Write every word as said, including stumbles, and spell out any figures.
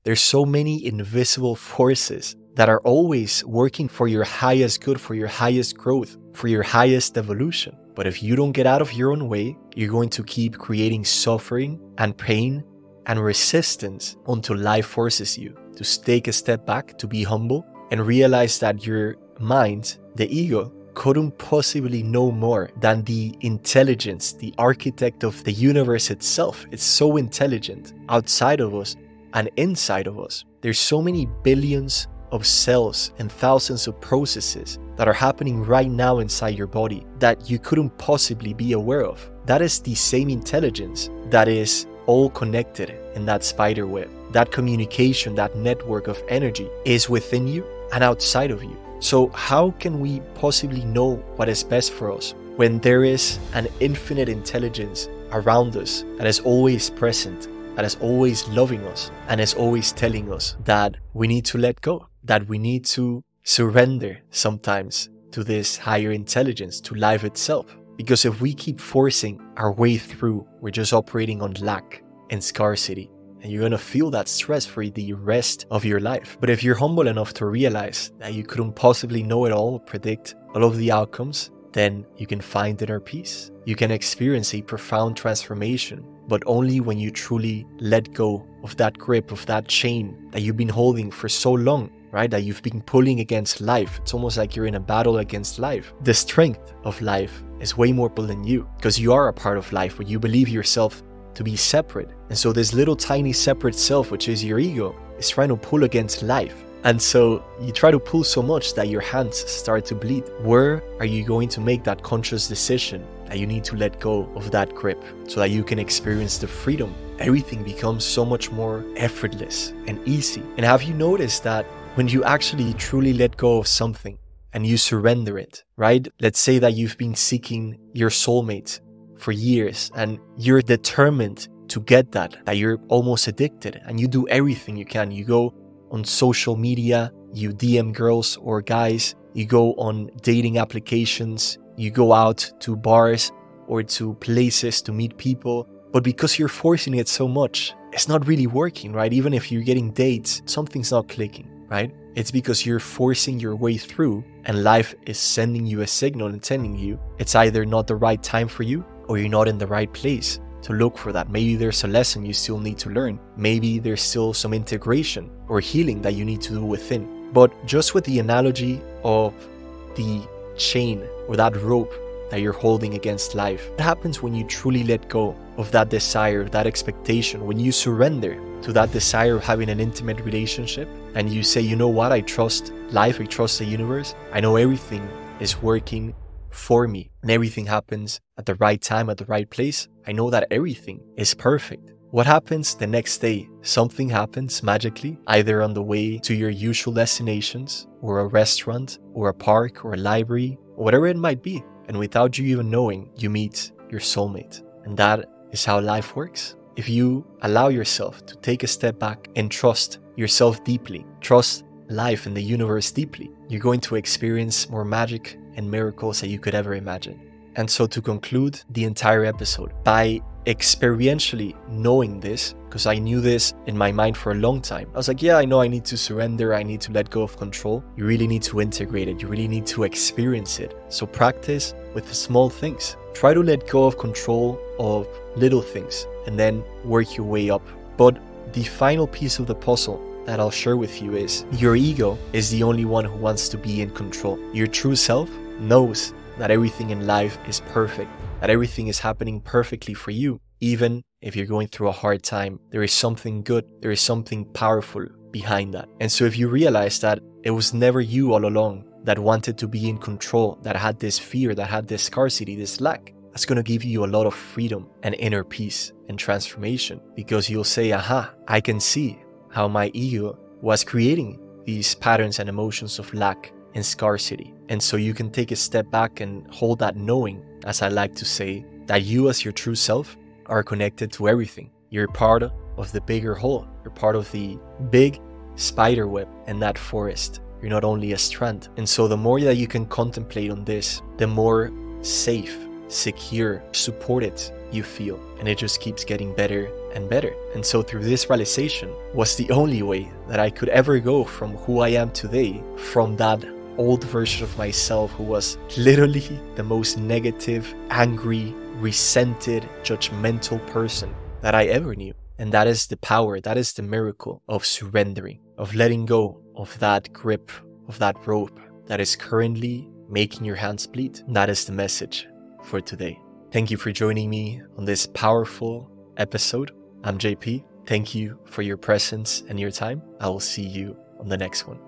There's so many invisible forces that are always working for your highest good, for your highest growth, for your highest evolution. But if you don't get out of your own way, you're going to keep creating suffering and pain and resistance until life forces you to take a step back, to be humble, and realize that your mind, the ego, couldn't possibly know more than the intelligence, the architect of the universe itself. It's so intelligent outside of us and inside of us. There's so many billions of cells and thousands of processes that are happening right now inside your body that you couldn't possibly be aware of. That is the same intelligence that is all connected in that spider web. That communication, that network of energy is within you and outside of you. So how can we possibly know what is best for us when there is an infinite intelligence around us that is always present, that is always loving us, and is always telling us that we need to let go, that we need to surrender sometimes to this higher intelligence, to life itself? Because if we keep forcing our way through, we're just operating on lack and scarcity. And you're going to feel that stress for the rest of your life. But if you're humble enough to realize that you couldn't possibly know it all, predict all of the outcomes, then you can find inner peace. You can experience a profound transformation, but only when you truly let go of that grip, of that chain that you've been holding for so long, right? That you've been pulling against life. It's almost like you're in a battle against life. The strength of life is way more than you, because you are a part of life, but you believe yourself to be separate. And so this little tiny separate self, which is your ego, is trying to pull against life. And so you try to pull so much that your hands start to bleed. Where are you going to make that conscious decision that you need to let go of that grip so that you can experience the freedom? Everything becomes so much more effortless and easy. And have you noticed that when you actually truly let go of something and you surrender it, right? Let's say that you've been seeking your soulmate for years and you're determined to get that, that you're almost addicted, and you do everything you can. You go on social media, you D M girls or guys, you go on dating applications, you go out to bars or to places to meet people, but because you're forcing it so much, it's not really working, right? Even if you're getting dates, something's not clicking, right? It's because you're forcing your way through and life is sending you a signal and telling you it's either not the right time for you or you're not in the right place to look for that. Maybe there's a lesson you still need to learn. Maybe there's still some integration or healing that you need to do within. But just with the analogy of the chain or that rope that you're holding against life, what happens when you truly let go of that desire, that expectation, when you surrender to that desire of having an intimate relationship and you say, you know what, I trust life, I trust the universe, I know everything is working for me and everything happens at the right time, at the right place. I know that everything is perfect. What happens the next day? Something happens magically, either on the way to your usual destinations or a restaurant or a park or a library or whatever it might be. And without you even knowing, you meet your soulmate. And that is how life works. If you allow yourself to take a step back and trust yourself deeply, trust life and the universe deeply, you're going to experience more magic and miracles that you could ever imagine. And so to conclude the entire episode, by experientially knowing this, because I knew this in my mind for a long time, I was like, yeah, I know I need to surrender, I need to let go of control. You really need to integrate it, you really need to experience it. So practice with the small things. Try to let go of control of little things and then work your way up. But the final piece of the puzzle that I'll share with you is your ego is the only one who wants to be in control. Your true self knows that everything in life is perfect, that everything is happening perfectly for you. Even if you're going through a hard time, there is something good, there is something powerful behind that. And so if you realize that it was never you all along that wanted to be in control, that had this fear, that had this scarcity, this lack, that's going to give you a lot of freedom and inner peace and transformation, because you'll say, aha, I can see how my ego was creating these patterns and emotions of lack and scarcity. And so you can take a step back and hold that knowing, as I like to say, that you as your true self are connected to everything. You're part of the bigger whole. You're part of the big spider web in that forest. You're not only a strand. And so the more that you can contemplate on this, the more safe, secure, supported you feel. And it just keeps getting better and better. And so through this realization was the only way that I could ever go from who I am today, from that old version of myself who was literally the most negative, angry, resented, judgmental person that I ever knew. And that is the power, that is the miracle of surrendering, of letting go of that grip, of that rope that is currently making your hands bleed. That is the message for today. Thank you for joining me on this powerful episode. I'm J P. Thank you for your presence and your time. I will see you on the next one.